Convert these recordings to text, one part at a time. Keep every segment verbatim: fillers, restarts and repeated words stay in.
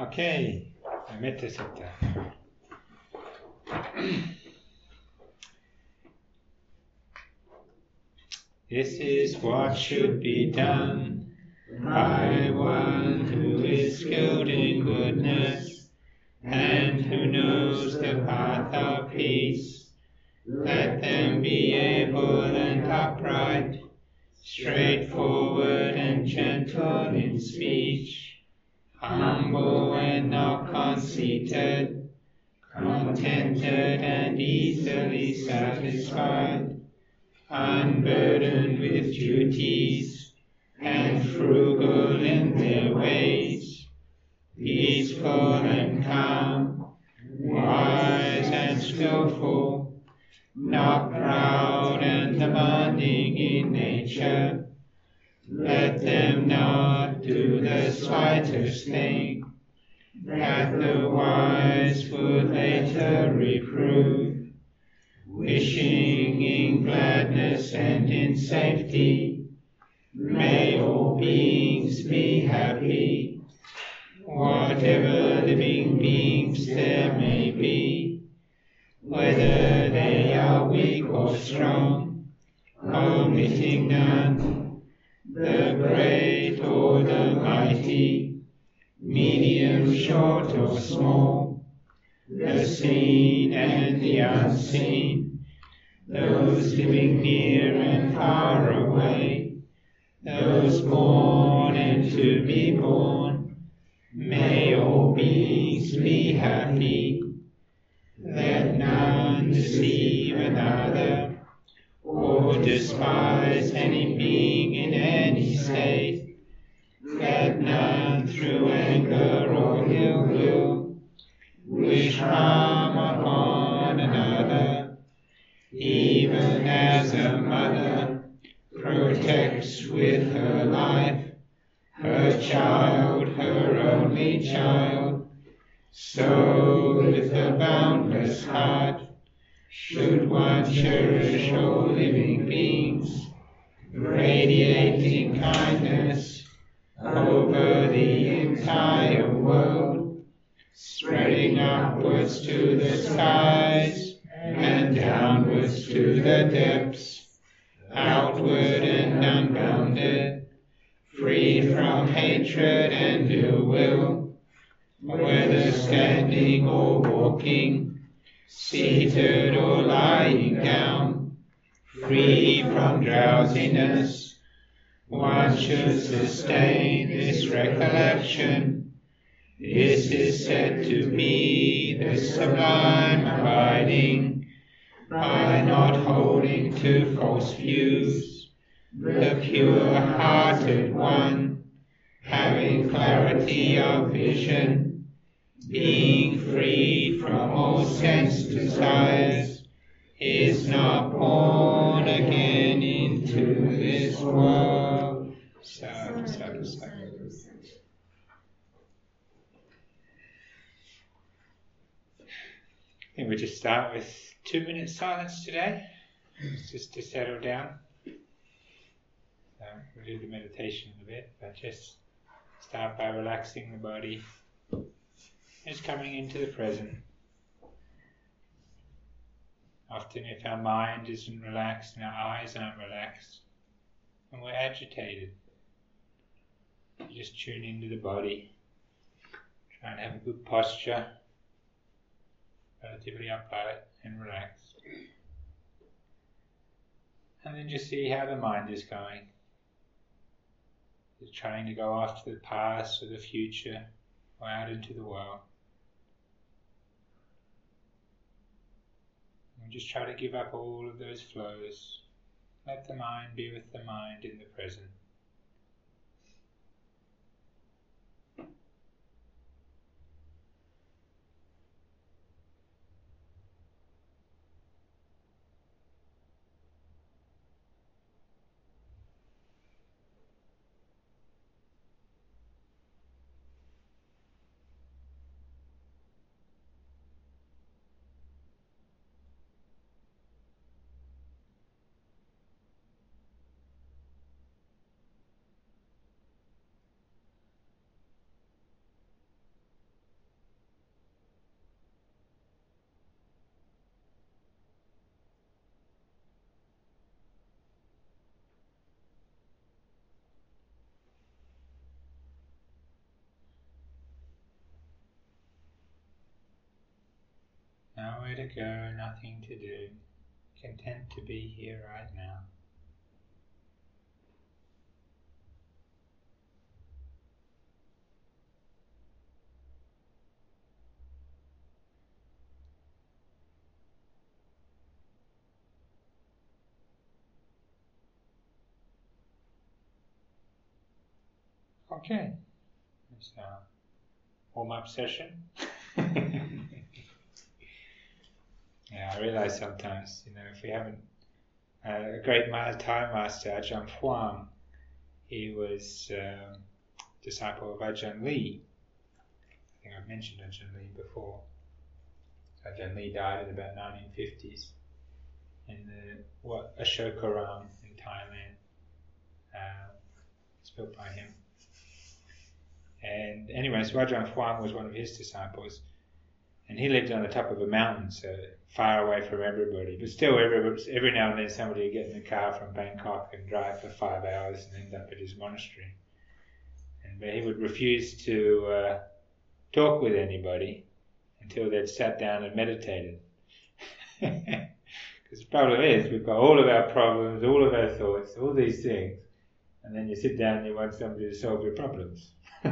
Okay, Metta Sutta. This is what should be done by one who is skilled in goodness and who knows the path of peace. Let them be able and upright, straightforward and gentle in speech, humble and not conceited, contented and easily satisfied, unburdened with duties, and frugal in their ways, peaceful and calm, wise and skillful, not proud and demanding in nature. Let them not do the slightest thing that the wise would later reprove, wishing in gladness and in safety. May all beings be happy, whatever living beings there may be, whether they are weak or strong, omitting none, the great or the mighty, medium, short or small, the seen and the unseen, those living near and far away, those born and to be born. May all beings be happy. Let none deceive another or despise any being in any state. Let none through anger or ill will wish harm upon another, even as a mother protects with her life her child, her only child, so with a boundless heart should one cherish all living beings, radiating kindness over the entire world, spreading upwards to the skies and downwards to the depths, outward and unbounded, free from hatred and ill will, whether standing or walking, seated or lying down, free from drowsiness. One should sustain this recollection. This is said to be the sublime abiding, by not holding to false views, the pure-hearted one, having clarity of vision, being freed from all sense desires, is not born again into this world. Sadhu, sadhu, sadhu. I think we'll just start with two minutes silence today, just to settle down. So we'll do the meditation in a bit, but just start by relaxing the body, just coming into the present. Often if our mind isn't relaxed and our eyes aren't relaxed, and we're agitated, you just tune into the body, try and have a good posture, relatively upright and relaxed. And then just see how the mind is going. Is it trying to go off to the past or the future or out into the world? And just try to give up all of those flows. Let the mind be with the mind in the present. nowhere to go, nothing to do, content to be here right now. Okay, it's our warm-up session. Yeah, I realize sometimes, you know, if we haven't, uh, a great Thai master, Ajahn Fuang, he was um, disciple of Ajahn Lee. I think I've mentioned Ajahn Lee before. Ajahn Lee died in about nineteen fifties in the what Ashokaram in Thailand. Uh, it's built by him. And anyway, so Ajahn Fuang was one of his disciples, and he lived on the top of a mountain, so far away from everybody. But still, every, every now and then somebody would get in a car from Bangkok and drive for five hours and end up at his monastery. And but he would refuse to uh, talk with anybody until they'd sat down and meditated. Because the problem is, we've got all of our problems, all of our thoughts, all these things, and then you sit down and you want somebody to solve your problems.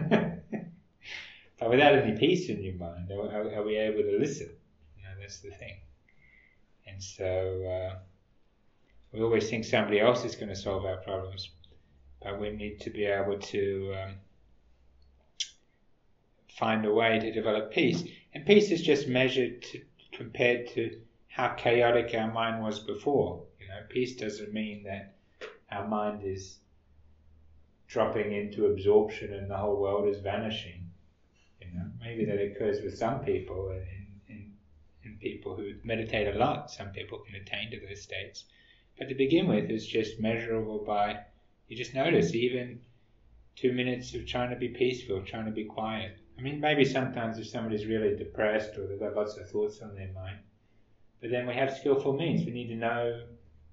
But without any peace in your mind, are, are we able to listen? You know, that's the thing. And so uh, we always think somebody else is going to solve our problems, but we need to be able to um, find a way to develop peace. And peace is just measured to, compared to how chaotic our mind was before. You know, peace doesn't mean that our mind is dropping into absorption and the whole world is vanishing. You know, maybe that occurs with some people, and in, in, in people who meditate a lot, some people can attain to those states. But to begin with, it's just measurable by, you just notice even two minutes of trying to be peaceful, trying to be quiet. I mean, maybe sometimes if somebody's really depressed or they've got lots of thoughts on their mind, but then we have skillful means. We need to know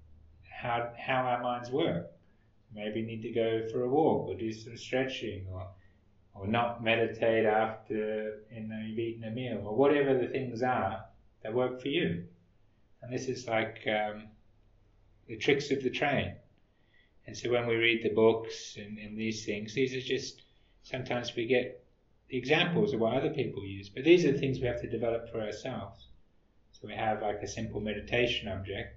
how how our minds work. Maybe need to go for a walk or do some stretching, or or not meditate after you know you've eaten a meal, or whatever the things are that work for you. And this is like um, the tricks of the trade. And so when we read the books and, and these things, these are just, sometimes we get the examples of what other people use, but these are the things we have to develop for ourselves. So we have like a simple meditation object,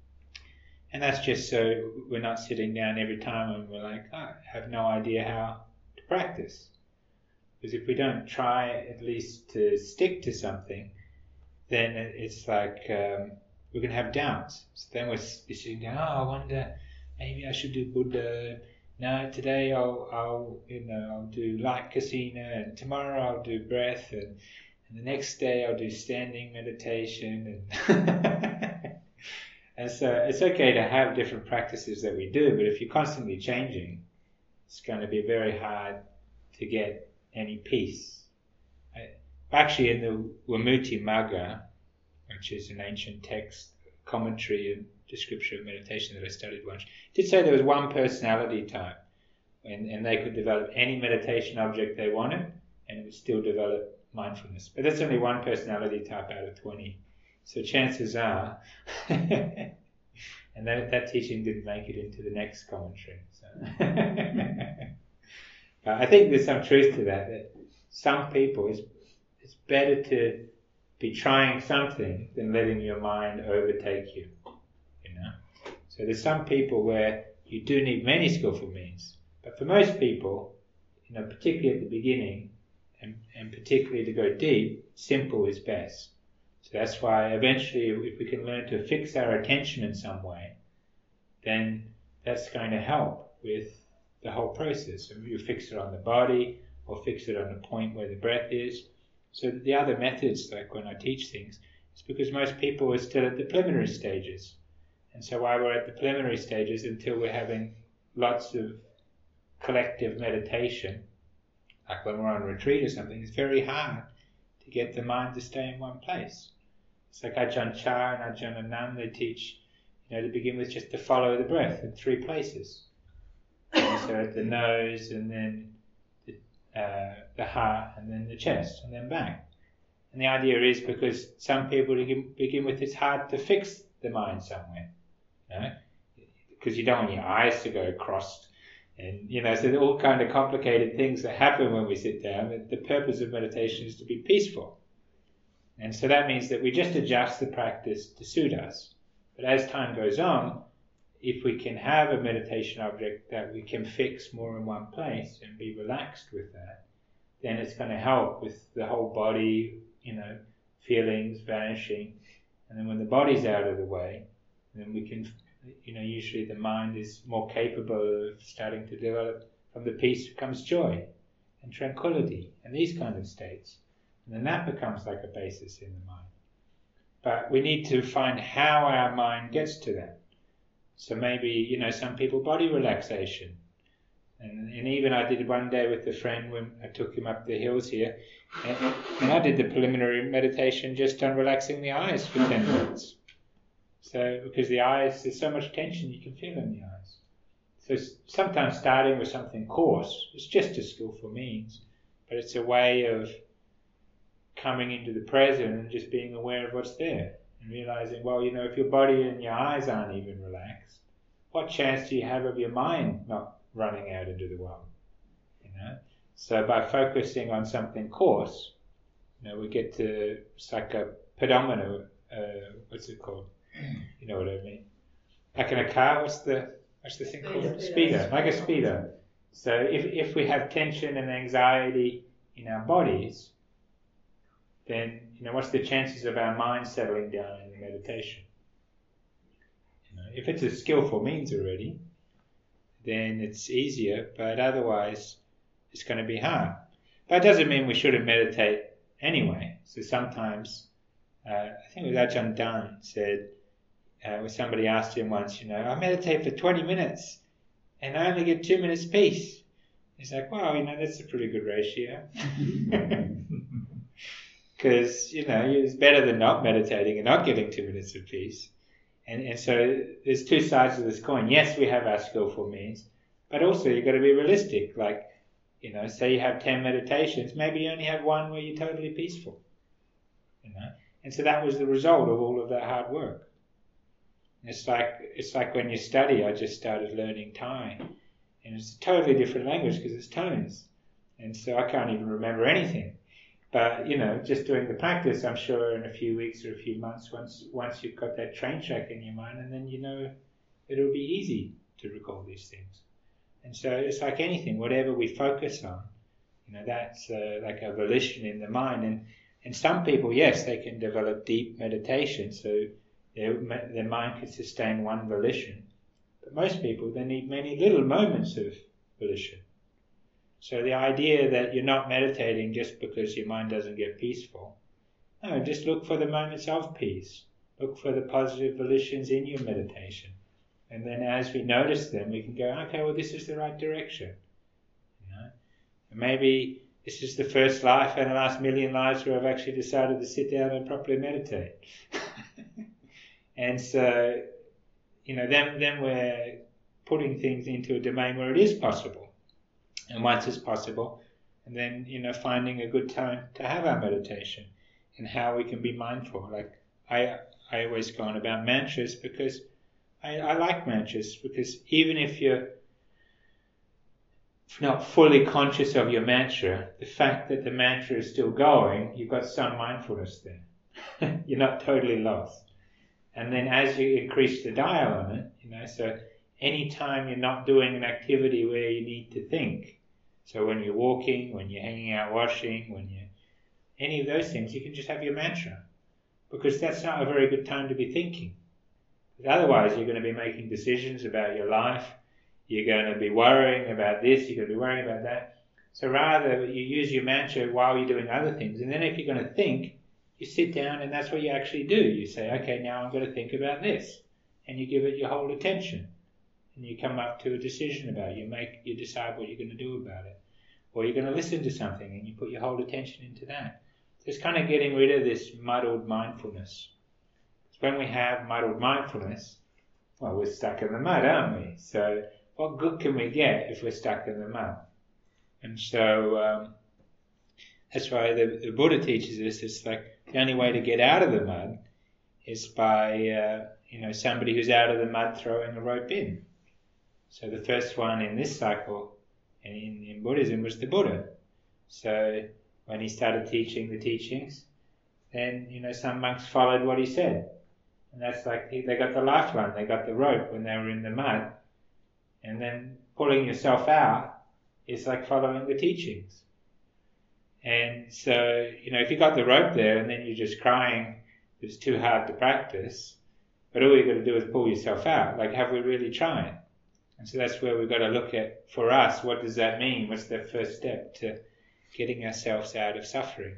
and that's just so we're not sitting down every time and we're like, oh, I have no idea how to practice. Because if we don't try at least to stick to something, then it's like um, we're going to have doubts. So then we're sitting down, oh, I wonder, maybe I should do Buddha. No, today I'll, I'll, you know, I'll do light kasina, and tomorrow I'll do breath, and, and the next day I'll do standing meditation. And, and so it's okay to have different practices that we do, but if you're constantly changing, it's going to be very hard to get any peace. Actually, in the Vimutti Magga, which is an ancient text, commentary and description of meditation that I studied once, it did say there was one personality type, and, and they could develop any meditation object they wanted, and it would still develop mindfulness. But that's only one personality type out of twenty. So chances are, and that, that teaching didn't make it into the next commentary. So. Uh, I think there's some truth to that, that some people, it's, it's better to be trying something than letting your mind overtake you, you know. So there's some people where you do need many skillful means, but for most people, you know, particularly at the beginning, and, and particularly to go deep, simple is best. So that's why eventually if we can learn to fix our attention in some way, then that's going to help with the whole process. So you fix it on the body or fix it on the point where the breath is. So the other methods, like when I teach things, it's because most people are still at the preliminary stages. And so while we're at the preliminary stages, until we're having lots of collective meditation, like when we're on retreat or something, it's very hard to get the mind to stay in one place. It's like Ajahn Chah and Ajahn Anand, they teach, you know, to begin with just to follow the breath in three places. So at the nose, and then the, uh, the heart, and then the chest, and then back. And the idea is because some people begin, begin with it's hard to fix the mind somewhere, you know, because you don't want your eyes to go crossed. And, you know, so there are all kind of complicated things that happen when we sit down. The purpose of meditation is to be peaceful. And so that means that we just adjust the practice to suit us. But as time goes on, if we can have a meditation object that we can fix more in one place and be relaxed with that, then it's going to help with the whole body, you know, feelings vanishing. And then when the body's out of the way, then we can, you know, usually the mind is more capable of starting to develop. From the peace comes joy and tranquility and these kind of states. And then that becomes like a basis in the mind. But we need to find how our mind gets to that. So maybe, you know, some people body relaxation. And, and even I did one day with a friend when I took him up the hills here. And, and I did the preliminary meditation just on relaxing the eyes for ten minutes. So, because the eyes, there's so much tension you can feel in the eyes. So sometimes starting with something coarse, it's just a skillful means. But it's a way of coming into the present and just being aware of what's there. And realizing, well, you know, if your body and your eyes aren't even relaxed, what chance do you have of your mind not running out into the world? You know. So by focusing on something coarse, you know, we get to, it's like a pedometer. Uh, what's it called? You know what I mean? Like in a car, what's the what's the thing called? Speedo. Speedo, like a speedo. So if if we have tension and anxiety in our bodies, then, you know, what's the chances of our mind settling down in the meditation? You know, if it's a skillful means already, then it's easier, but otherwise it's going to be hard. That doesn't mean we shouldn't meditate anyway. So sometimes, uh, I think it was Ajahn Dunn said, uh, when somebody asked him once, you know, I meditate for twenty minutes and I only get two minutes peace. He's like, wow, you know, that's a pretty good ratio. Because, you know, it's better than not meditating and not getting two minutes of peace. And and so there's two sides of this coin. Yes, we have our skillful means, but also you've got to be realistic. Like, you know, say you have ten meditations, maybe you only have one where you're totally peaceful. You know, and so that was the result of all of that hard work. It's like it's like when you study. I just started learning Thai, and it's a totally different language because it's tones, and so I can't even remember anything. But, you know, just doing the practice, I'm sure in a few weeks or a few months, once once you've got that train track in your mind, and then you know it'll be easy to recall these things. And so it's like anything, whatever we focus on, you know, that's uh, like a volition in the mind. And, and some people, yes, they can develop deep meditation, so their, their mind can sustain one volition. But most people, they need many little moments of volition. So the idea that you're not meditating just because your mind doesn't get peaceful, no, just look for the moments of peace. Look for the positive volitions in your meditation. And then as we notice them, we can go, okay, well, this is the right direction. You know? And maybe this is the first life and the last million lives where I've actually decided to sit down and properly meditate. And so, you know, then, then we're putting things into a domain where it is possible. And once it's possible, and then, you know, finding a good time to have our meditation and how we can be mindful. Like I I always go on about mantras because I, I like mantras because even if you're not fully conscious of your mantra, the fact that the mantra is still going, you've got some mindfulness there. You're not totally lost. And then as you increase the dial on it, you know, so anytime you're not doing an activity where you need to think, so when you're walking, when you're hanging out washing, when you're any of those things, you can just have your mantra, because that's not a very good time to be thinking. Because otherwise you're going to be making decisions about your life, you're going to be worrying about this, you're going to be worrying about that. So rather you use your mantra while you're doing other things, and then if you're going to think, you sit down and that's what you actually do. You say, okay, now I'm going to think about this, and you give it your whole attention. And you come up to a decision about it. You make, you decide what you're going to do about it. Or you're going to listen to something and you put your whole attention into that. So it's kind of getting rid of this muddled mindfulness. Because when we have muddled mindfulness, well, we're stuck in the mud, aren't we? So what good can we get if we're stuck in the mud? And so um, that's why the, the Buddha teaches us. It's like the only way to get out of the mud is by uh, you know somebody who's out of the mud throwing a rope in. So the first one in this cycle in, in Buddhism was the Buddha. So when he started teaching the teachings, then you know some monks followed what he said, and that's like they got the lifeline, they got the rope when they were in the mud, and then pulling yourself out is like following the teachings. And so you know if you got the rope there and then you're just crying it's too hard to practice, but all you've got to do is pull yourself out. Like, have we really tried? And so that's where we've got to look at, for us, what does that mean? What's the first step to getting ourselves out of suffering?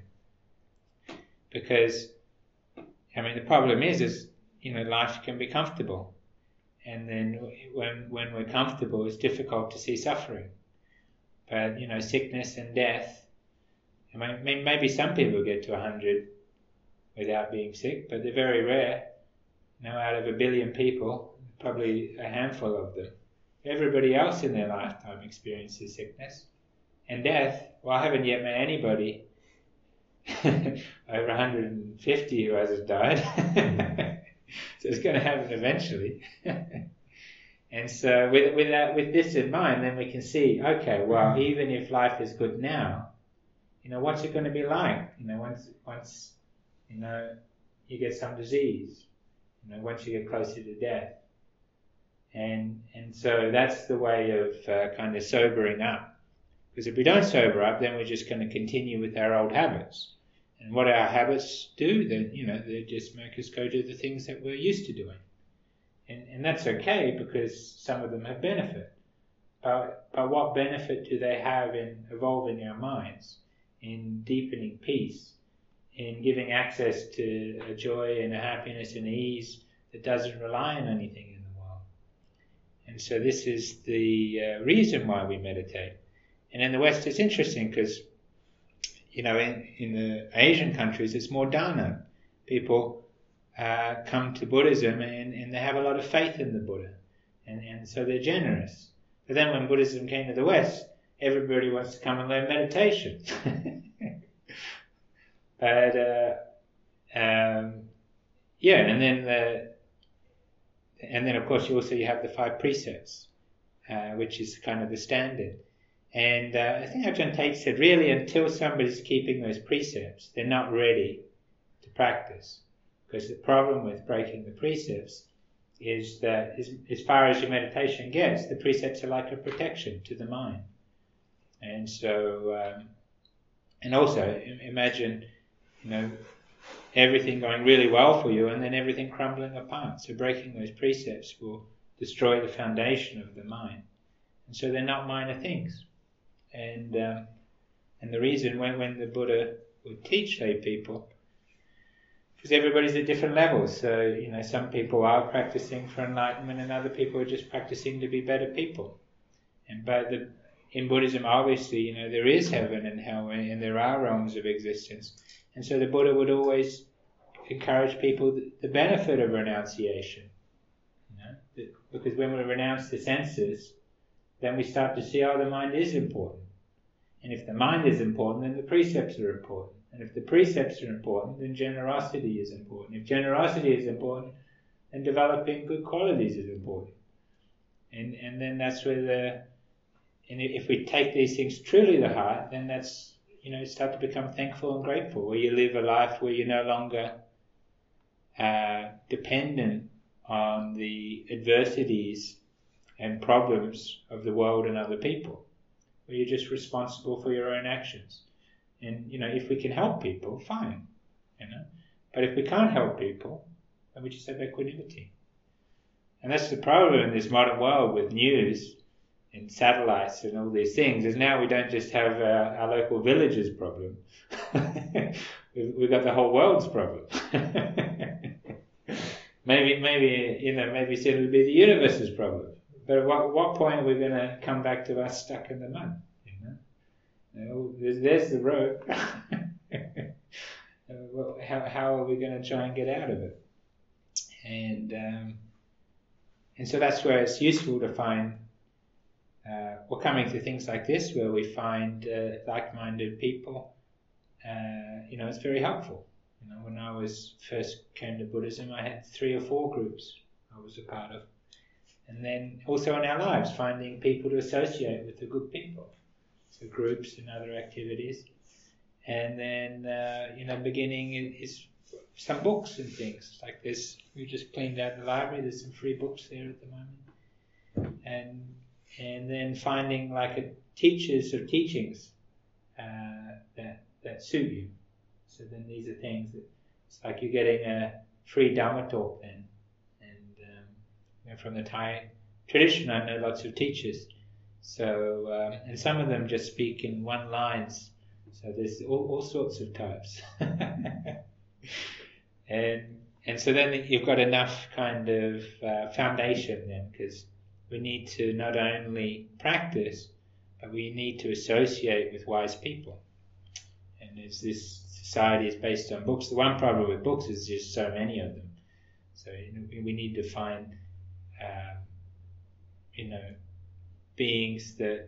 Because, I mean, the problem is, is, you know, life can be comfortable. And then when when we're comfortable, it's difficult to see suffering. But, you know, sickness and death, I mean, maybe some people get to one hundred without being sick, but they're very rare. You know, out of a billion people, probably a handful of them. Everybody else in their lifetime experiences sickness and death. Well, I haven't yet met anybody over one hundred fifty who hasn't died. So it's going to happen eventually. And so with with that, with this in mind, then we can see, okay, well, even if life is good now, you know, what's it going to be like? You know, once once you know you get some disease, you know, once you get closer to death. And and so that's the way of uh, kind of sobering up. Because if we don't sober up, then we're just going to continue with our old habits. And what our habits do, then, you know, they just make us go do the things that we're used to doing. And and that's okay, because some of them have benefit. But, but what benefit do they have in evolving our minds, in deepening peace, in giving access to a joy and a happiness and ease that doesn't rely on anything in the world? And so this is the uh, reason why we meditate. And in the West, it's interesting because, you know, in, in the Asian countries, it's more dana. People uh, come to Buddhism and, and they have a lot of faith in the Buddha. And, and so they're generous. But then when Buddhism came to the West, everybody wants to come and learn meditation. But, uh, um, yeah, and then, the, and then of course you also you have the five precepts, uh, which is kind of the standard. And uh, I think Ajahn Tate said, really, until somebody's keeping those precepts, they're not ready to practice. Because the problem with breaking the precepts is that as, as far as your meditation gets, the precepts are like a protection to the mind. And so, um, and also imagine, you know, everything going really well for you and then everything crumbling apart. So breaking those precepts will destroy the foundation of the mind. And so they're not minor things. And um, and the reason when, when the Buddha would teach lay people, because everybody's at different levels. So, you know, some people are practicing for enlightenment and other people are just practicing to be better people. And but the, in Buddhism, obviously, you know, there is heaven and hell and there are realms of existence. And so the Buddha would always encourage people the, the benefit of renunciation. You know, because when we renounce the senses, then we start to see, oh, the mind is important. And if the mind is important, then the precepts are important. And if the precepts are important, then generosity is important. If generosity is important, then developing good qualities is important. And and then that's where the, and if we take these things truly to heart, then that's, you know, start to become thankful and grateful, where you live a life where you're no longer uh, dependent on the adversities and problems of the world and other people, where you're just responsible for your own actions. And, you know, if we can help people, fine, you know. But if we can't help people, then we just have equanimity. And that's the problem in this modern world with news and satellites and all these things, is now we don't just have our, our local village's problem. we've, we've got the whole world's problem. maybe, maybe, you know, maybe soon it'll be the universe's problem. But at what, what point are we going to come back to us stuck in the mud? You know, you know there's, there's the road. well, how how are we going to try and get out of it? And um, and so that's where it's useful to find. Uh, we're coming to things like this where we find uh, like-minded people uh, you know, it's very helpful. You know, when I was first came to Buddhism, I had three or four groups I was a part of. And then also in our lives, finding people to associate with the good people. So groups and other activities. And then, uh, you know, beginning is some books and things. Like this, we just cleaned out the library. There's some free books there at the moment. And and then finding like a teachers or teachings uh, that that suit you. So then these are things that it's like you're getting a free Dhamma talk then. And um, you know, from the Thai tradition, I know lots of teachers. So um, and some of them just speak in one lines. So there's all, all sorts of types. and and so then you've got enough kind of uh, foundation then, because we need to not only practice, but we need to associate with wise people. And as this society is based on books, the one problem with books is just so many of them. So you know, we need to find, um, you know, beings that,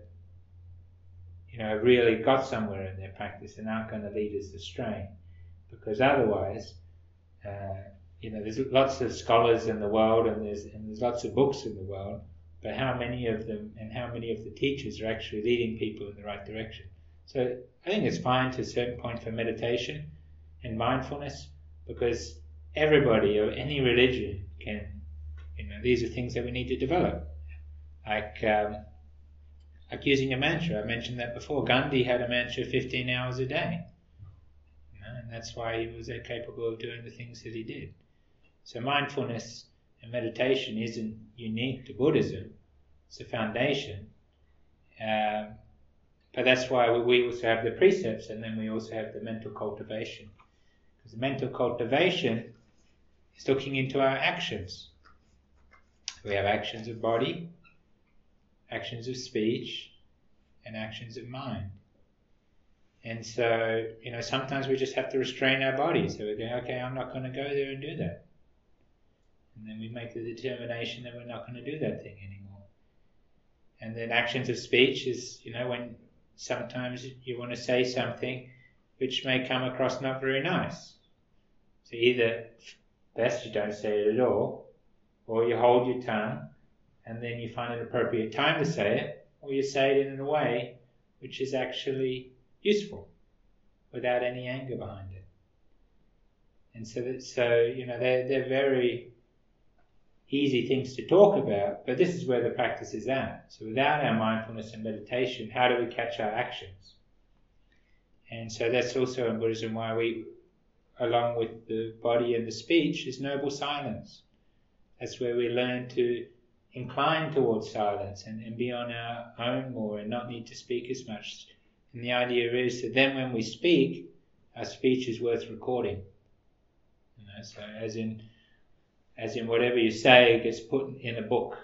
you know, really got somewhere in their practice and aren't going to lead us astray. Because otherwise, uh, you know, there's lots of scholars in the world and there's and there's lots of books in the world, but how many of them and how many of the teachers are actually leading people in the right direction? So I think it's fine to a certain point for meditation and mindfulness, because everybody of any religion can, you know, these are things that we need to develop. Like, um, like using a mantra. I mentioned that before. Gandhi had a mantra fifteen hours a day. You know, and that's why he was capable of doing the things that he did. So mindfulness and meditation isn't unique to Buddhism. It's a foundation. Um, but that's why we also have the precepts, and then we also have the mental cultivation. Because the mental cultivation is looking into our actions. We have actions of body, actions of speech, and actions of mind. And so, you know, sometimes we just have to restrain our body. So we go, okay, I'm not going to go there and do that. And then we make the determination that we're not going to do that thing anymore. And then actions of speech is, you know, when sometimes you want to say something which may come across not very nice. So either best you don't say it at all, or you hold your tongue, and then you find an appropriate time to say it, or you say it in a way which is actually useful, without any anger behind it. And so, that, so you know, they're, they're very easy things to talk about, but this is where the practice is at. So without our mindfulness and meditation, how do we catch our actions? And so that's also in Buddhism why we, along with the body and the speech, is noble silence. That's where we learn to incline towards silence and, and be on our own more and not need to speak as much. And the idea is that then when we speak, our speech is worth recording. You know, so as in, as in whatever you say gets put in a book.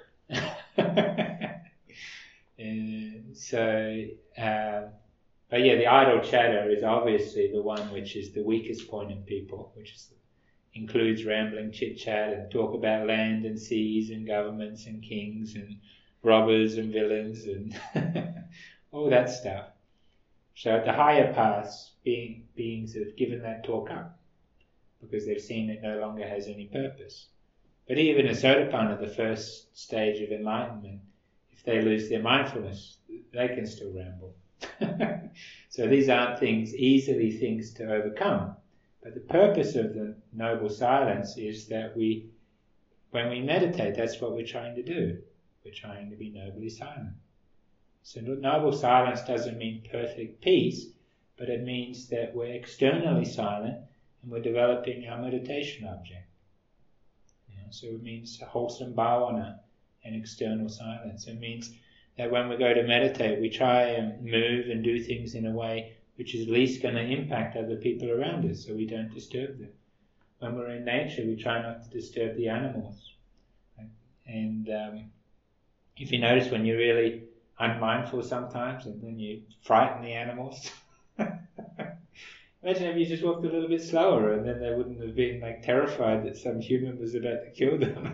And so, um, but yeah, the idle chatter is obviously the one which is the weakest point in people, which is includes rambling chit-chat and talk about land and seas and governments and kings and robbers and villains and all that stuff. So at the higher paths, being, beings have given that talk up because they've seen it no longer has any purpose. But even a Sotapanna, the first stage of enlightenment, if they lose their mindfulness, they can still ramble. So these aren't things, easily things to overcome. But the purpose of the noble silence is that we, when we meditate, that's what we're trying to do. We're trying to be nobly silent. So noble silence doesn't mean perfect peace, but it means that we're externally silent and we're developing our meditation object. You know, so it means wholesome bhavana and external silence. It means that when we go to meditate, we try and move and do things in a way which is least going to impact other people around us, so we don't disturb them. When we're in nature, we try not to disturb the animals. And um, if you notice when you're really unmindful sometimes, and then you frighten the animals. Imagine if you just walked a little bit slower, and then they wouldn't have been like terrified that some human was about to kill them.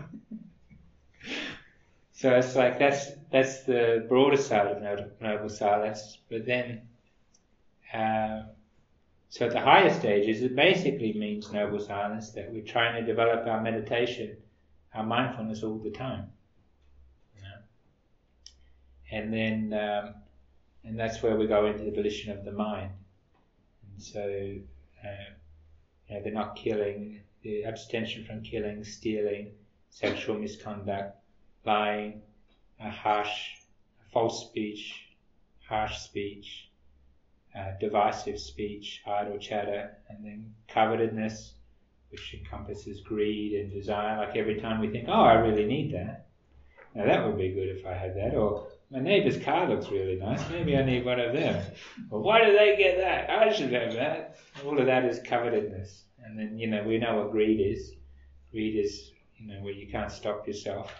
So it's like that's that's the broader side of noble silence, but then. Uh, So at the higher stages, it basically means noble silence, that we're trying to develop our meditation, our mindfulness all the time. You know? And then, um, and that's where we go into the volition of the mind. And so, uh, you know, they're not killing, the abstention from killing, stealing, sexual misconduct, lying, uh, harsh, false speech, harsh speech, uh, divisive speech, idle chatter, and then covetedness, which encompasses greed and desire. Like every time we think, oh, I really need that. Now that would be good if I had that. Or my neighbour's car looks really nice. Maybe I need one of them. Or why do they get that? I should have that. All of that is covetedness. And then, you know, we know what greed is. Greed is, you know, where you can't stop yourself.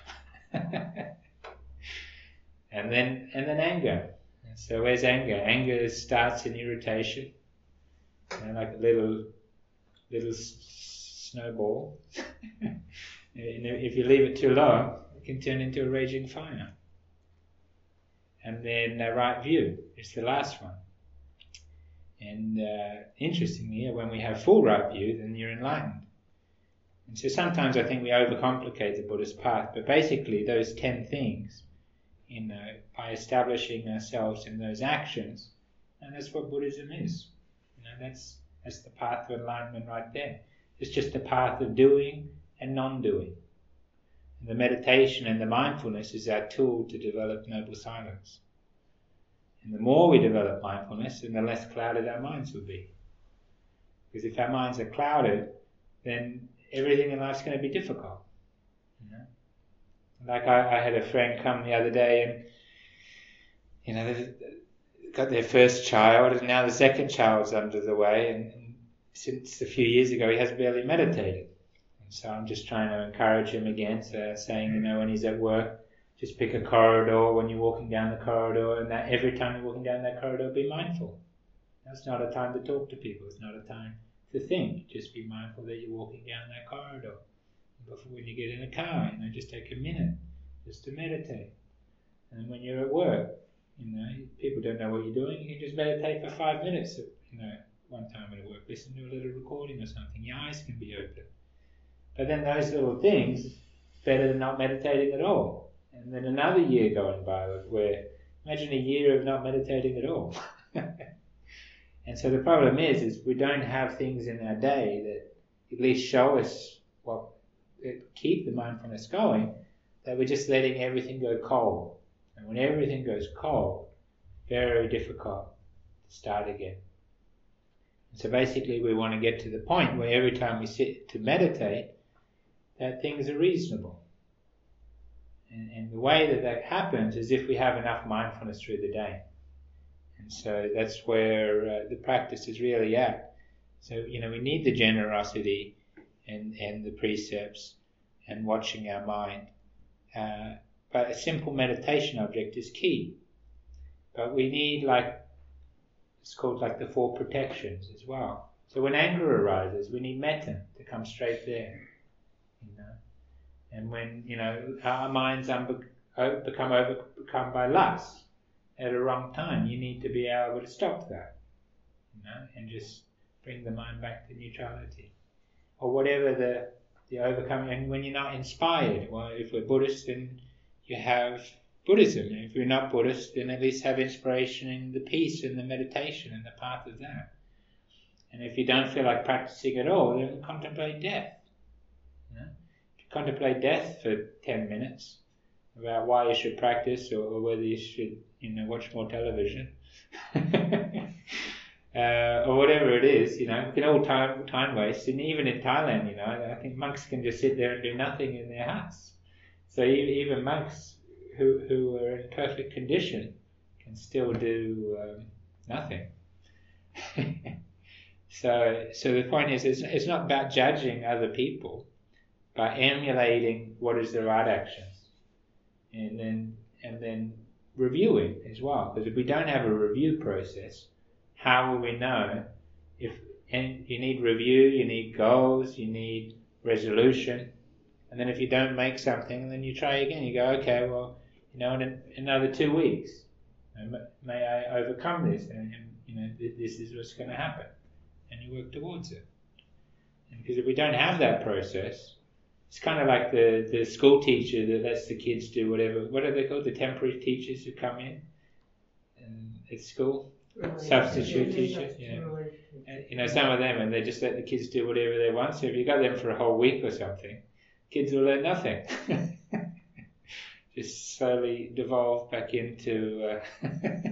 and then, and then anger. So where's anger? Anger starts in irritation, you know, like a little, little s- snowball. And if you leave it too long, it can turn into a raging fire. And then uh, right view is the last one. And uh, interestingly, when we have full right view, then you're enlightened. And so sometimes I think we overcomplicate the Buddhist path, but basically those ten things, you know, by establishing ourselves in those actions, and that's what Buddhism is. You know, that's that's the path of enlightenment right there. It's just the path of doing and non-doing. And the meditation and the mindfulness is our tool to develop noble silence. And the more we develop mindfulness, then the less clouded our minds will be. Because if our minds are clouded, then everything in life's going to be difficult. You know? Like I, I had a friend come the other day, and you know, they got their first child, and now the second child's under the way, and, and since a few years ago he has barely meditated. And so I'm just trying to encourage him again, so saying, you know, when he's at work, just pick a corridor when you're walking down the corridor, and that every time you're walking down that corridor, be mindful. That's not a time to talk to people. It's not a time to think. Just be mindful that you're walking down that corridor. Before when you get in a car, you know, just take a minute just to meditate. And when you're at work, you know, people don't know what you're doing. You can just meditate for five minutes. You know, one time at work, listen to a little recording or something. Your eyes can be open. But then those little things, better than not meditating at all. And then another year going by where, imagine a year of not meditating at all. And so the problem is, is we don't have things in our day that at least show us what, that keep the mindfulness going, that we're just letting everything go cold. And when everything goes cold, very difficult to start again. And so basically we want to get to the point where every time we sit to meditate, that things are reasonable. And, and the way that that happens is if we have enough mindfulness through the day. And so that's where uh, the practice is really at. So, you know, we need the generosity and, and the precepts and watching our mind. Uh, but a simple meditation object is key. But we need, like, it's called like the four protections as well. So when anger arises, we need metta to come straight there. You know? And when, you know, our minds unbe- become overcome by lust at a wrong time, you need to be able to stop that, you know, and just bring the mind back to neutrality. Or whatever the, the overcoming, and when you're not inspired, well, if we're Buddhist, then you have Buddhism. If you're not Buddhist, then at least have inspiration in the peace and the meditation and the path of that. And if you don't feel like practicing at all, then contemplate death. You know? If you contemplate death for ten minutes, about why you should practice or, or whether you should, you know, watch more television, uh, or whatever it is, you know, we can all time time waste. And even in Thailand, you know, I think monks can just sit there and do nothing in their huts. So even monks who who are in perfect condition can still do um, nothing. so so the point is, it's, it's not about judging other people, but emulating what is the right actions, and then and then reviewing as well. Because if we don't have a review process, how will we know if? And you need review, you need goals, you need resolution. And then if you don't make something, then you try again. You go, okay, well, you know, in another two weeks, may I overcome this? And, and you know, this is what's going to happen. and you work towards it. And because if we don't have that process, it's kind of like the, the school teacher that lets the kids do whatever. What are they called? The temporary teachers who come in and at school? Really? Substitute teachers. Yeah. Really. And, you know, some of them, and they just let the kids do whatever they want. So if you got them for a whole week or something, kids will learn nothing. Just slowly devolve back into... Uh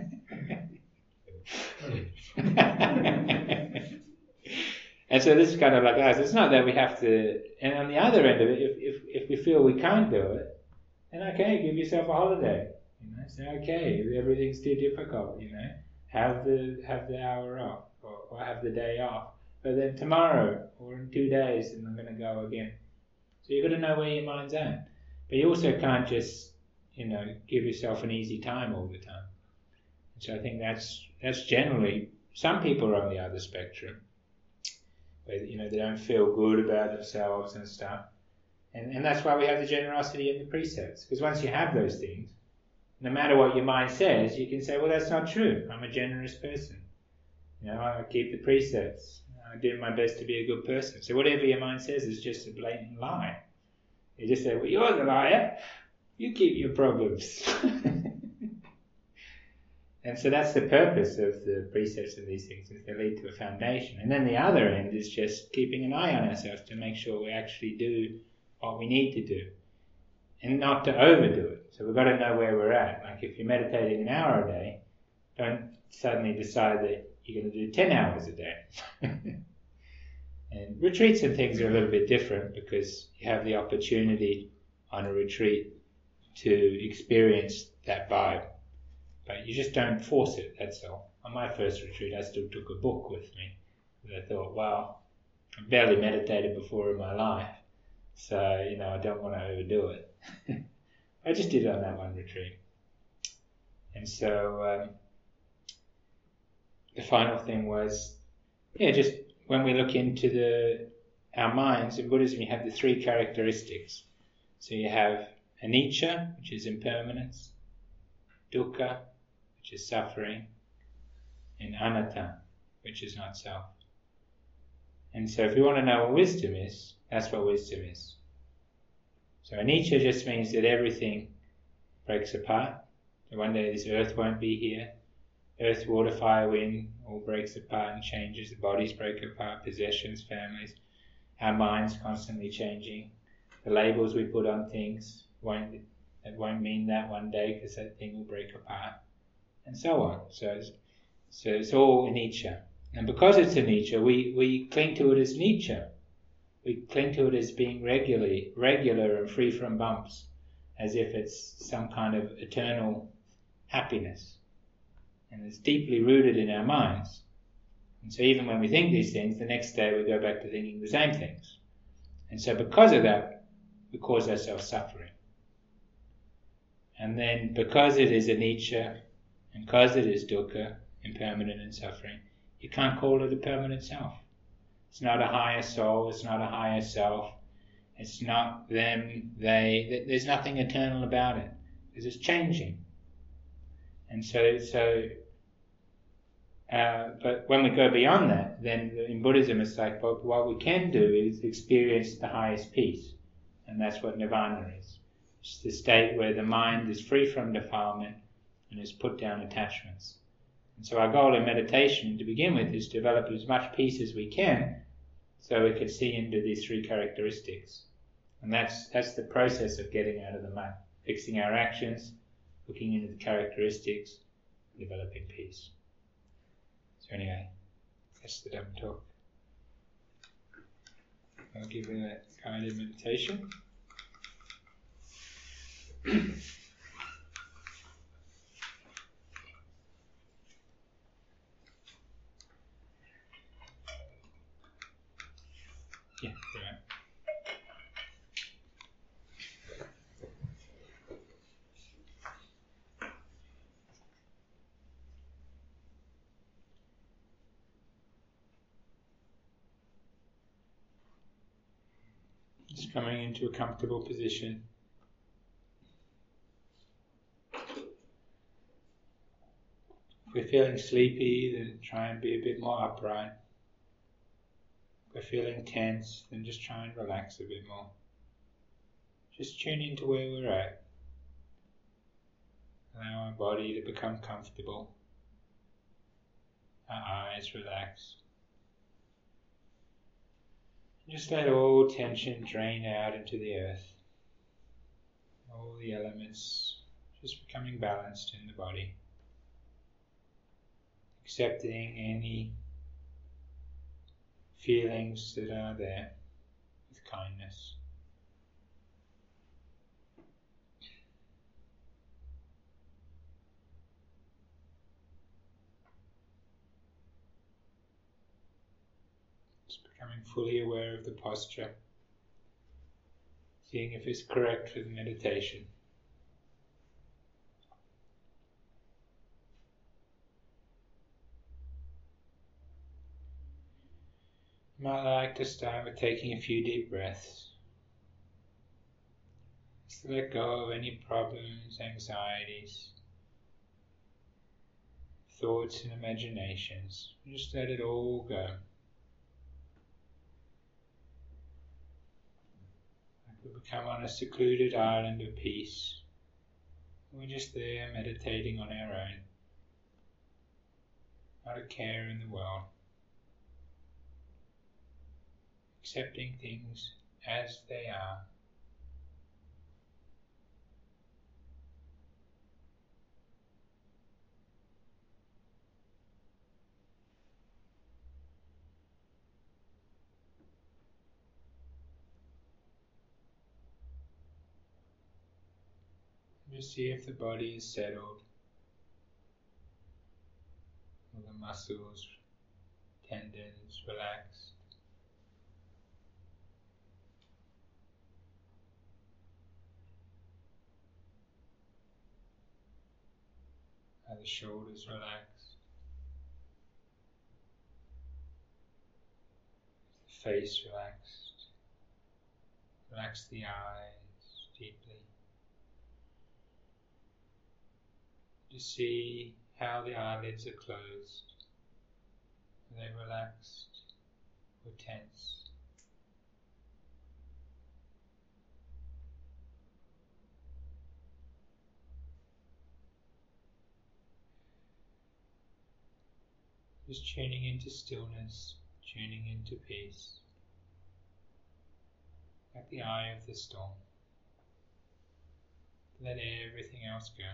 And so this is kind of like us. It's not that we have to, and on the other end of it, if, if, if we feel we can't do it, then okay, give yourself a holiday. You know, say okay, if everything's too difficult, you know, have the have the hour off or, or have the day off. But then tomorrow or in two days, then I'm going to go again. So you've got to know where your mind's at. But you also can't just, you know, give yourself an easy time all the time. And so I think that's that's generally, some people are on the other spectrum, where, you know, they don't feel good about themselves and stuff. And, and that's why we have the generosity and the precepts. Because once you have those things, no matter what your mind says, you can say, well, that's not true. I'm a generous person. You know, I keep the precepts. I do my best to be a good person. So whatever your mind says is just a blatant lie. You just say, well, you're the liar. You keep your problems. And so that's the purpose of the precepts of these things, is they lead to a foundation. And then the other end is just keeping an eye on ourselves to make sure we actually do what we need to do and not to overdo it. So we've got to know where we're at. Like if you're meditating an hour a day, don't suddenly decide that you're going to do ten hours a day. And retreats and things are a little bit different because you have the opportunity on a retreat to experience that vibe. But you just don't force it, that's all. On my first retreat, I still took a book with me. And I thought, well, I've barely meditated before in my life, so, you know, I don't want to overdo it. I just did it on that one retreat. And so um, the final thing was, yeah, just when we look into the our minds, in Buddhism you have the three characteristics. So you have anicca, which is impermanence, dukkha, which is suffering, and anatta, which is not self. And so if you want to know what wisdom is, that's what wisdom is. So anicca just means that everything breaks apart. So one day this earth won't be here. Earth, water, fire, wind all breaks apart and changes. The bodies break apart, possessions, families. Our minds constantly changing. The labels we put on things won't, it won't mean that one day because that thing will break apart. And so on. So it's, so it's all anicca. And because it's anicca, we, we cling to it as nicca. We cling to it as being regularly, regular and free from bumps, as if it's some kind of eternal happiness. And it's deeply rooted in our minds. And so even when we think these things, the next day we go back to thinking the same things. And so because of that, we cause ourselves suffering. And then because it is anicca, and because it is dukkha, impermanent and suffering, you can't call it a permanent self. It's not a higher soul, it's not a higher self, it's not them, they, there's nothing eternal about it, because it's changing. And so, so uh, but when we go beyond that, then in Buddhism it's like, well, what we can do is experience the highest peace, and that's what nirvana is. It's the state where the mind is free from defilement and has put down attachments. And so our goal in meditation to begin with is to develop as much peace as we can so we can see into these three characteristics. And that's that's the process of getting out of the mud, fixing our actions, looking into the characteristics, developing peace. So anyway, that's the Dhamma talk. I'll give you that guided meditation. Yeah, right. Just coming into a comfortable position. If we're feeling sleepy, then try and be a bit more upright. we're feeling tense, then just try and relax a bit more. Just tune into where we're at. Allow our body to become comfortable. Our eyes relax. Just let all tension drain out into the earth. All the elements just becoming balanced in the body. Accepting any feelings that are there with kindness. Just becoming fully aware of the posture. Seeing if it's correct for the meditation. You might like to start with taking a few deep breaths. Just to let go of any problems, anxieties, thoughts and imaginations. Just let it all go. Like we become on a secluded island of peace. We're just there meditating on our own. Not a care in the world. Accepting things as they are. Just see if the body is settled. All the muscles, tendons relaxed. Are the shoulders relaxed? Is the face relaxed? Relax the eyes deeply. Just see how the eyelids are closed. Are they relaxed or tense? Just tuning into stillness, tuning into peace, like the eye of the storm. Let everything else go.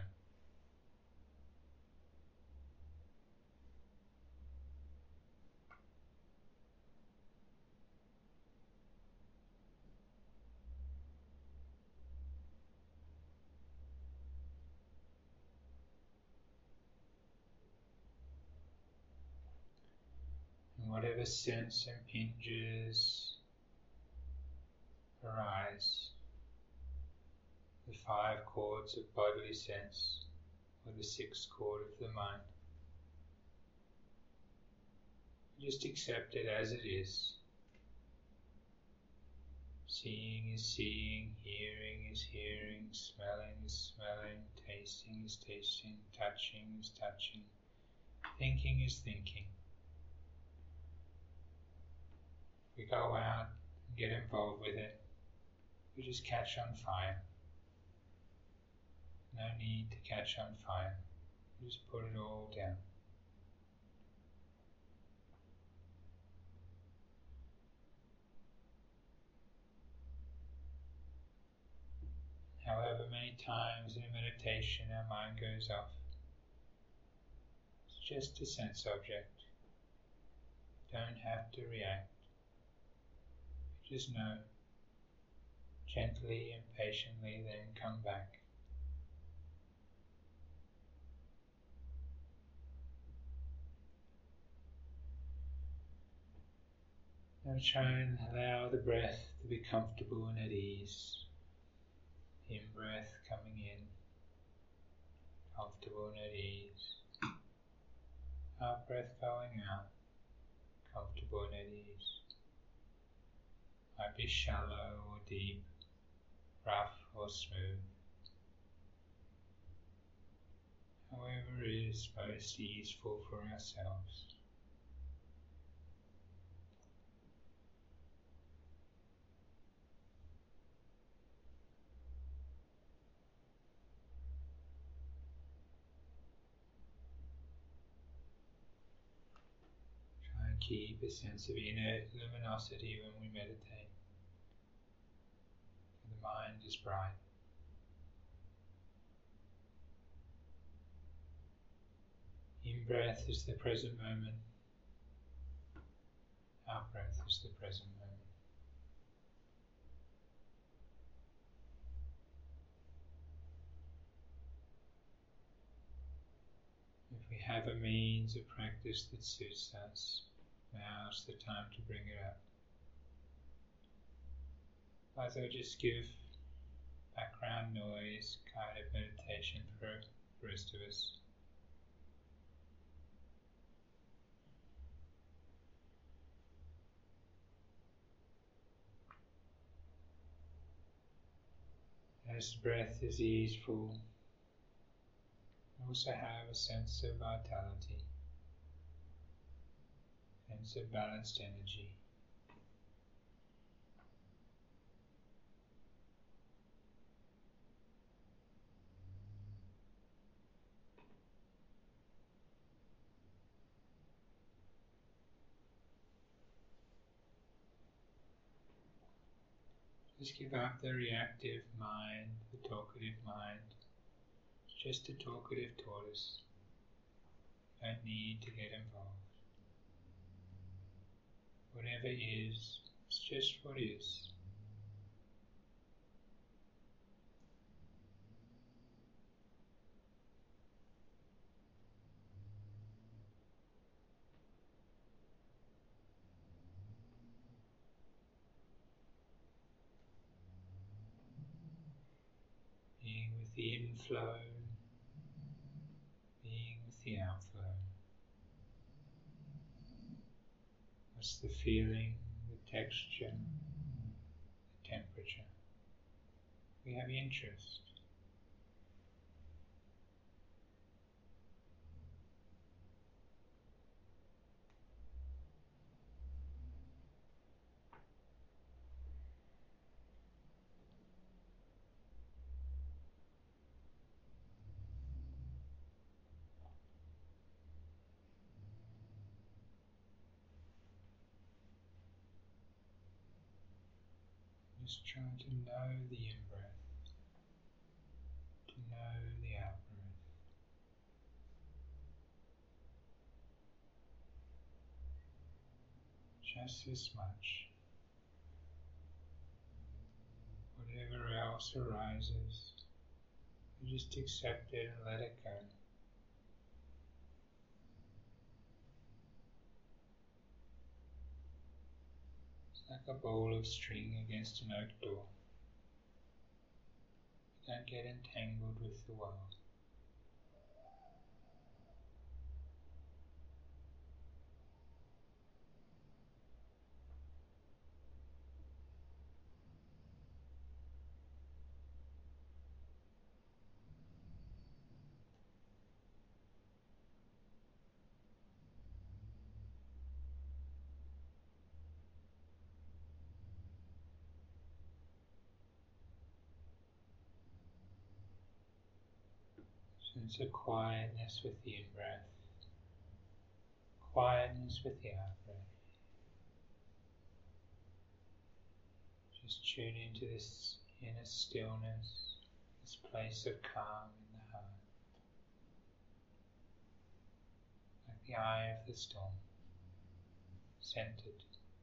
And whatever sense impinges arise, the five chords of bodily sense, or the sixth chord of the mind, just accept it as it is. Seeing is seeing, hearing is hearing, smelling is smelling, tasting is tasting, touching is touching, thinking is thinking. We go out and get involved with it, we just catch on fire. No need to catch on fire, we just put it all down. However many times in a meditation our mind goes off, it's just a sense object. Don't have to react. Just know, gently and patiently then come back. Now try and allow the breath to be comfortable and at ease. In-breath coming in, comfortable and at ease. Out-breath going out, comfortable and at ease. Might be shallow or deep, rough or smooth. However is most easeful for ourselves. keep a sense of inner luminosity when we meditate. The mind is bright. In-breath is the present moment. Out-breath is the present moment. If we have a means of practice that suits us, now's the time to bring it up. Otherwise, just give background noise, guided meditation for the rest of us. As the breath is easeful, also have a sense of vitality, sense of balanced energy. Just give up the reactive mind, the talkative mind. It's just a talkative tortoise. You don't need to get involved. Whatever is, it's just what is. Being with the inflow, being with the outflow. What's the feeling, the texture, the temperature? We have interest. Just try to know the in-breath, to know the out-breath. Just this much. Whatever else arises, you just accept it and let it go. It's like a ball of string against an oak door. You don't get entangled with the world. Sense of quietness with the in-breath, quietness with the out-breath. Just tune into this inner stillness, this place of calm in the heart, like the eye of the storm, centered.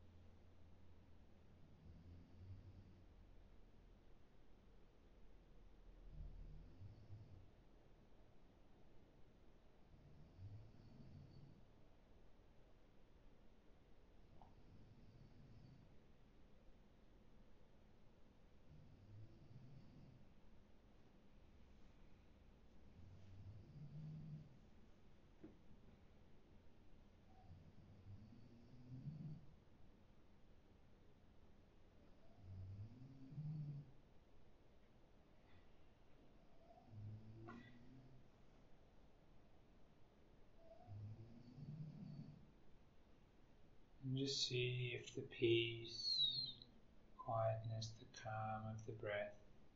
And just see if the peace, quietness, the calm of the breath,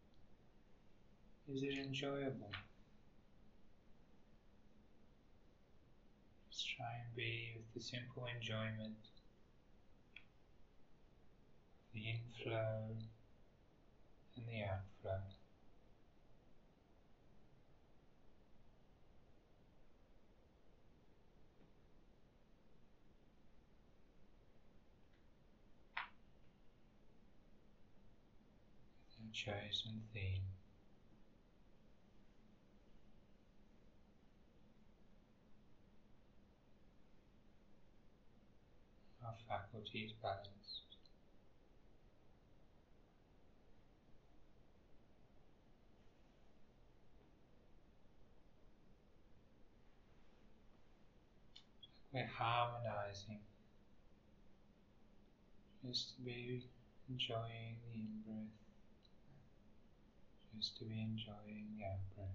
is it enjoyable? Just Try and be with the simple enjoyment, the inflow and the outflow. With our chosen theme. Our faculties balanced. We're harmonizing, just to be enjoying the in-breath, just to be enjoying the out-breath.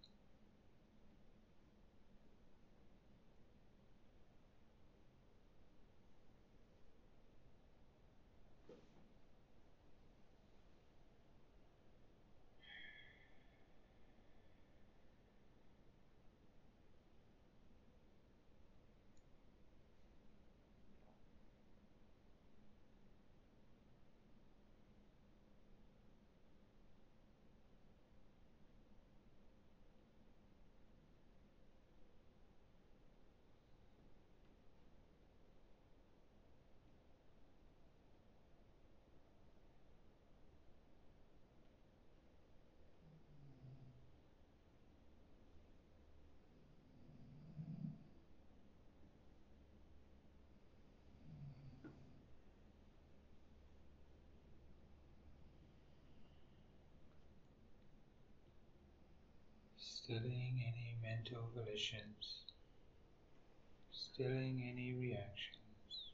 Stilling any mental volitions, stilling any reactions,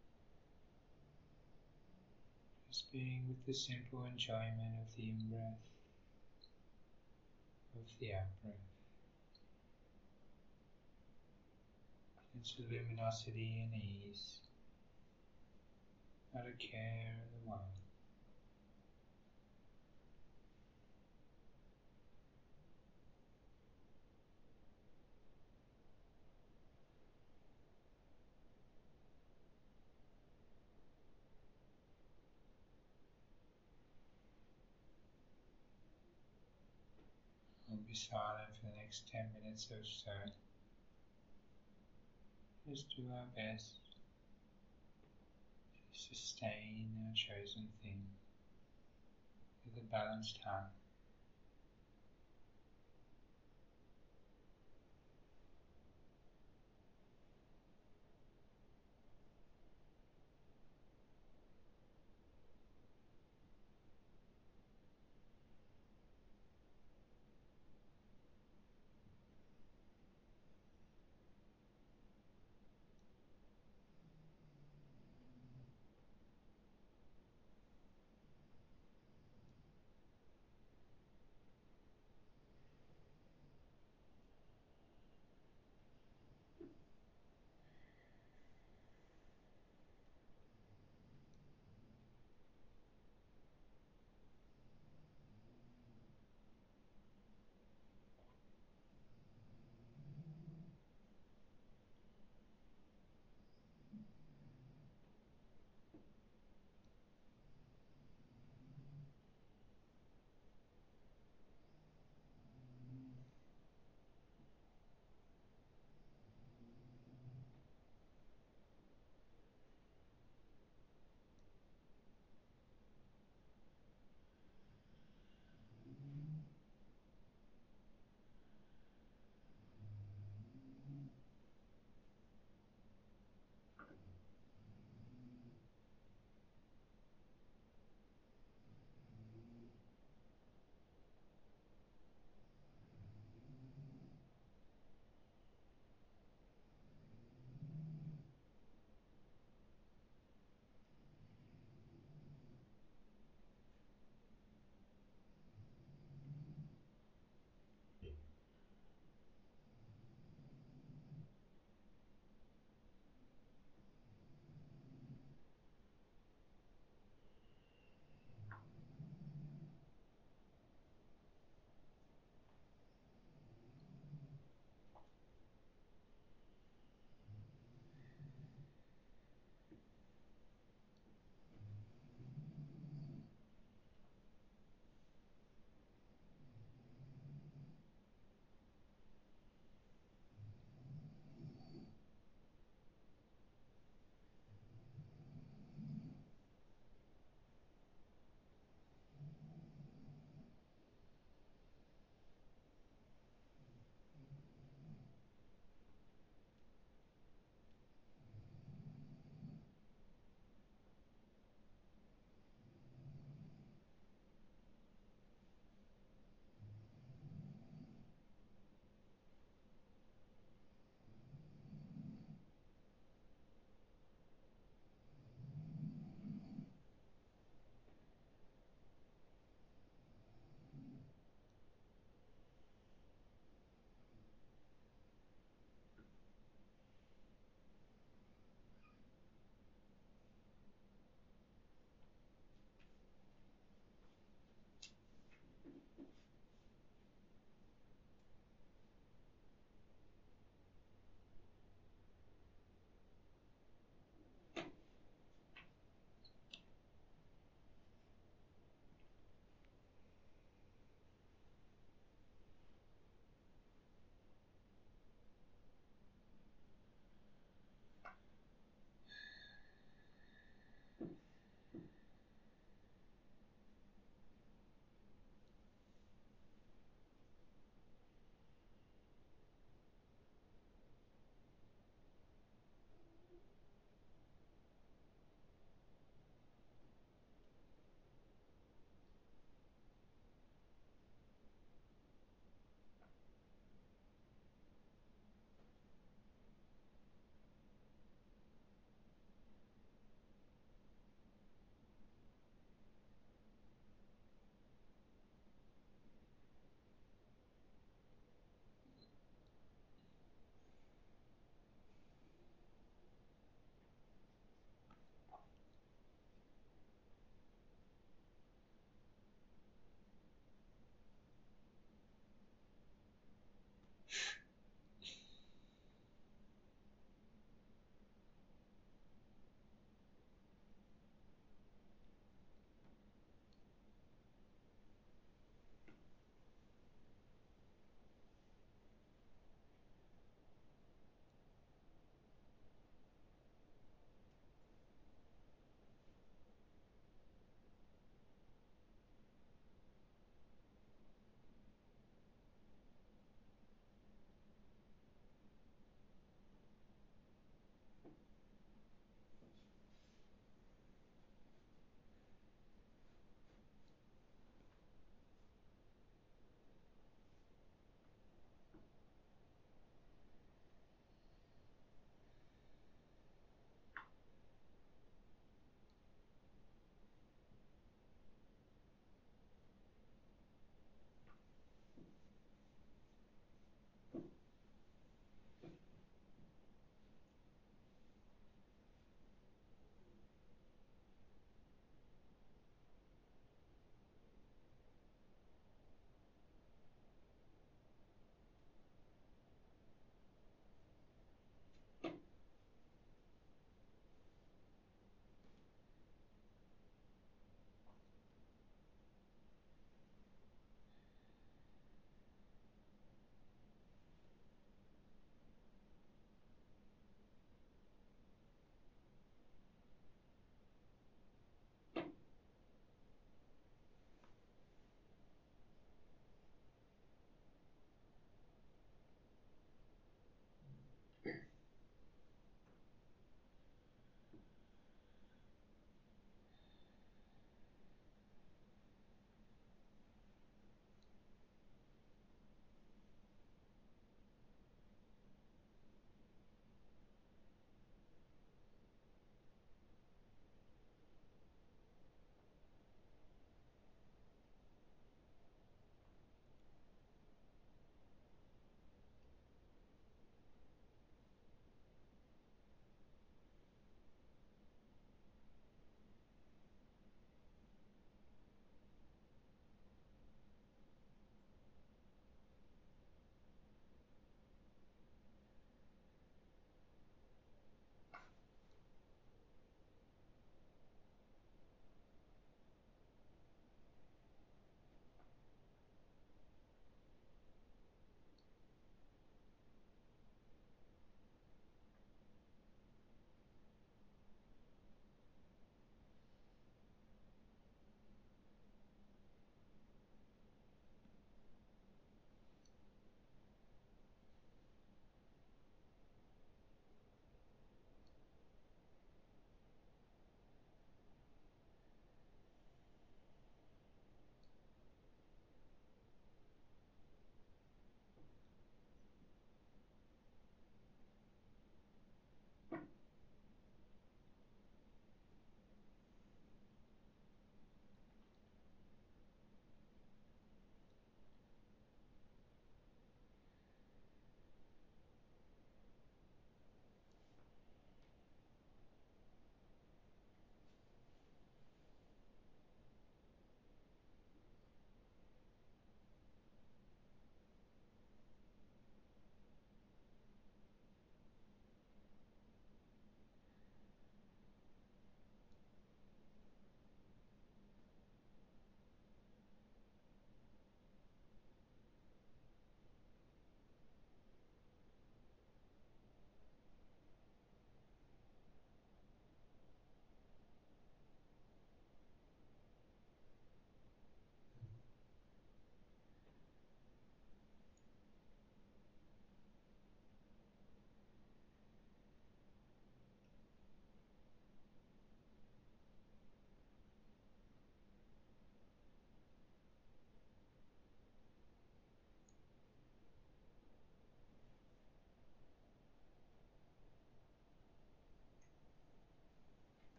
just being with the simple enjoyment of the in-breath, of the out-breath, its luminosity and ease, not a care in the world. We'll be silent for the next ten minutes or so. Just do our best to sustain our chosen thing with a balanced heart.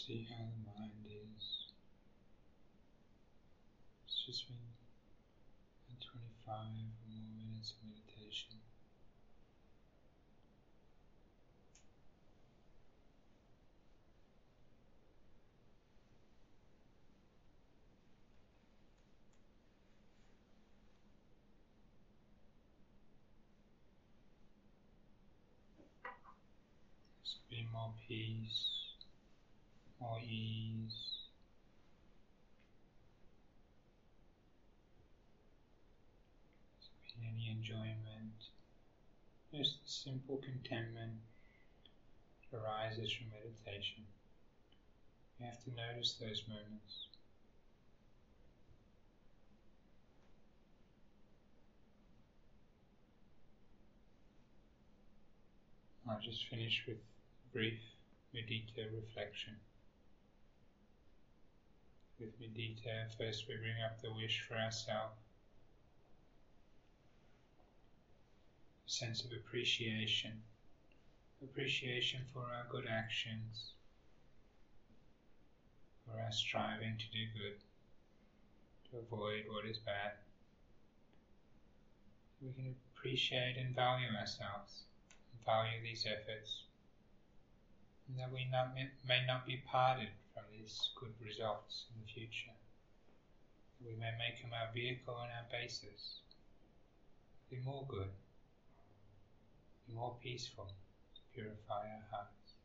See how the mind is. It's just been twenty-five or more minutes of meditation. Just be more peace, more ease. Any enjoyment, just the simple contentment that arises from meditation. You have to notice those moments. I'll just finish with brief mudita reflection. With mudita, first we bring up the wish for ourselves. A sense of appreciation, appreciation for our good actions, for our striving to do good, to avoid what is bad. We can appreciate and value ourselves, and value these efforts, and that we not, may not be parted from these good results in the future. That we may make them our vehicle and our basis, be more good, be more peaceful, purify our hearts.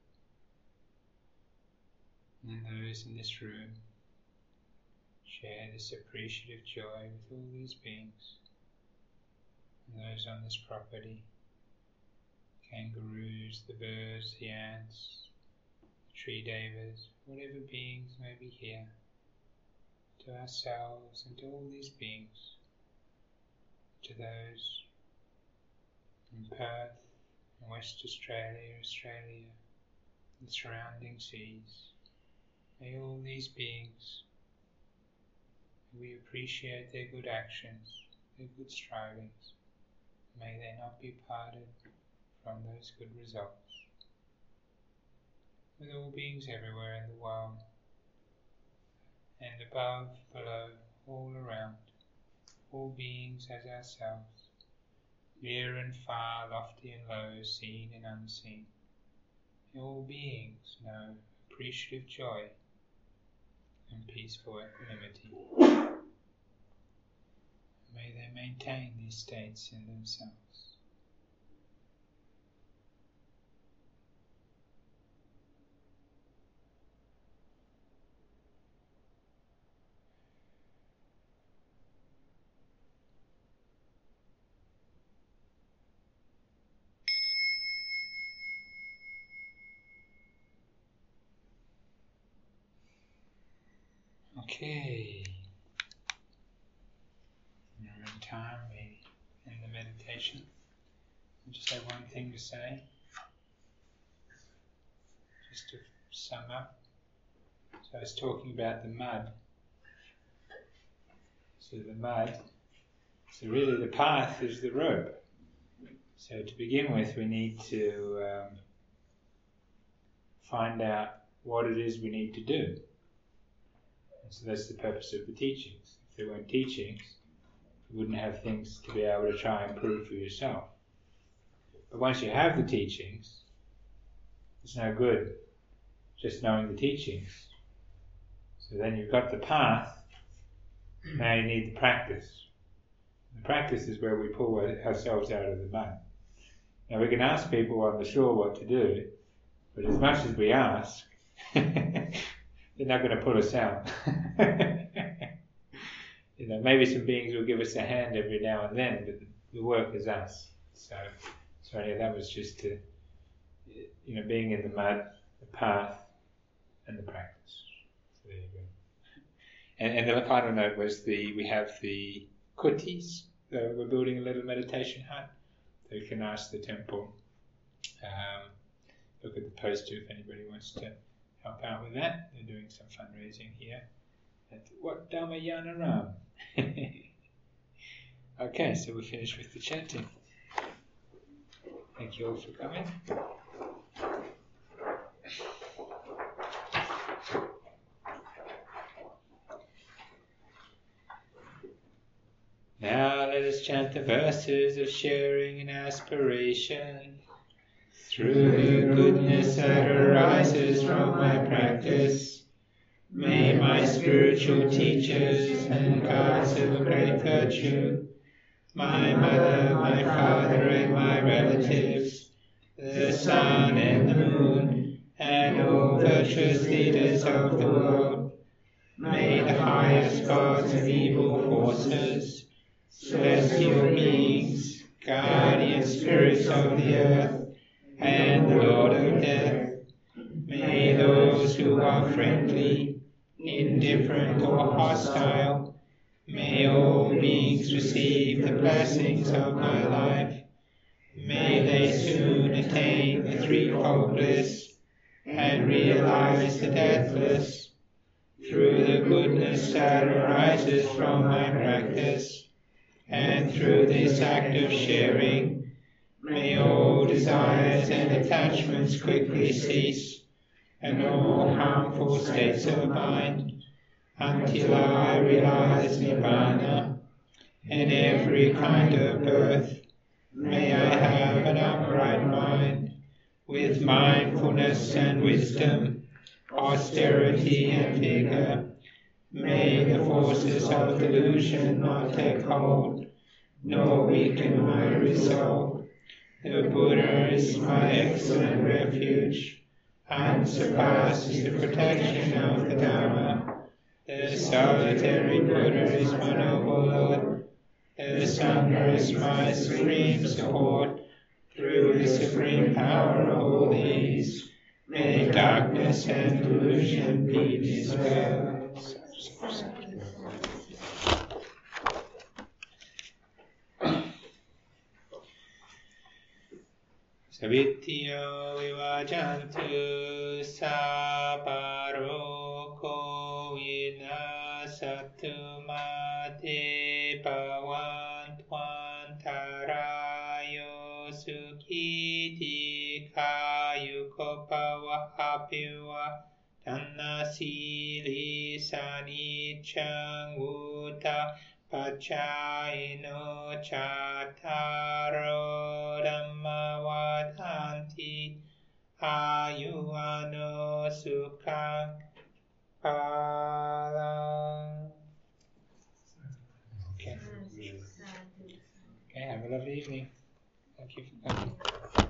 And then those in this room share this appreciative joy with all these beings, and those on this property, kangaroos, the birds, the ants, the tree devas, whatever beings may be here, to ourselves and to all these beings, to those in Perth, in West Australia, Australia, the surrounding seas. May all these beings, we appreciate their good actions, their good strivings. May they not be parted from those good results. With all beings everywhere in the world, and above, below, all around, all beings as ourselves, near and far, lofty and low, seen and unseen. All beings know appreciative joy and peaceful equanimity. May they maintain these states in themselves. Okay, we're in time, we end the meditation. I just have one thing to say, just to sum up. So I was talking about the mud. So the mud, so really the path is the rope. So to begin with, we need to um, find out what it is we need to do. So that's the purpose of the teachings. If there weren't teachings, you wouldn't have things to be able to try and prove for yourself. But once you have the teachings, it's no good just knowing the teachings. So then you've got the path, now you need the practice. The practice is where we pull ourselves out of the mud. Now we can ask people on the shore what to do, but as much as we ask, they're not going to pull us out. You know, maybe some beings will give us a hand every now and then, but the work is us. So, so anyway, that was just to, you know, being in the mud, the path, and the practice. So there you go. And, and the final note was the we have the kutis. So we're building a little meditation hut. So you can ask the temple. Um, look at the poster if anybody wants to help out with that. They're doing some fundraising here at Wat Dhammayanaram. Okay, so we're finished with the chanting. Thank you all for coming. Now let us chant the verses of sharing and aspiration. Through the goodness that arises from my practice, may my spiritual teachers and guides of great virtue, my mother, my father, and my relatives, the sun and the moon, and all virtuous leaders of the world, may the highest gods and evil forces, celestial beings, guardian spirits of the earth, and the Lord of death, may those who are friendly, indifferent, or hostile, may all beings receive the blessings of my life. May they soon attain the threefold bliss and realize the deathless. Through the goodness that arises from my practice, and through this act of sharing, may all desires and attachments quickly cease, and all harmful states of mind, until I realize Nibbana. In every kind of birth, may I have an upright mind, with mindfulness and wisdom, austerity and vigor. May the forces of delusion not take hold, nor weaken my resolve. The Buddha is my excellent refuge, unsurpassed is the protection of the Dhamma. The solitary Buddha is my noble Lord. The Sangha is my supreme support. Through the supreme power of all these, may darkness and delusion be dispelled. Savityo vivajantu sabaroko vinasatu mate bhavantvantarayo sukhiti kayuko pavahapiva tannasili sanichang uta Paccaino cattaro dhamma vadanti ayuano sukhang phalang. Okay. Okay, have a lovely evening. Thank you. Thank you.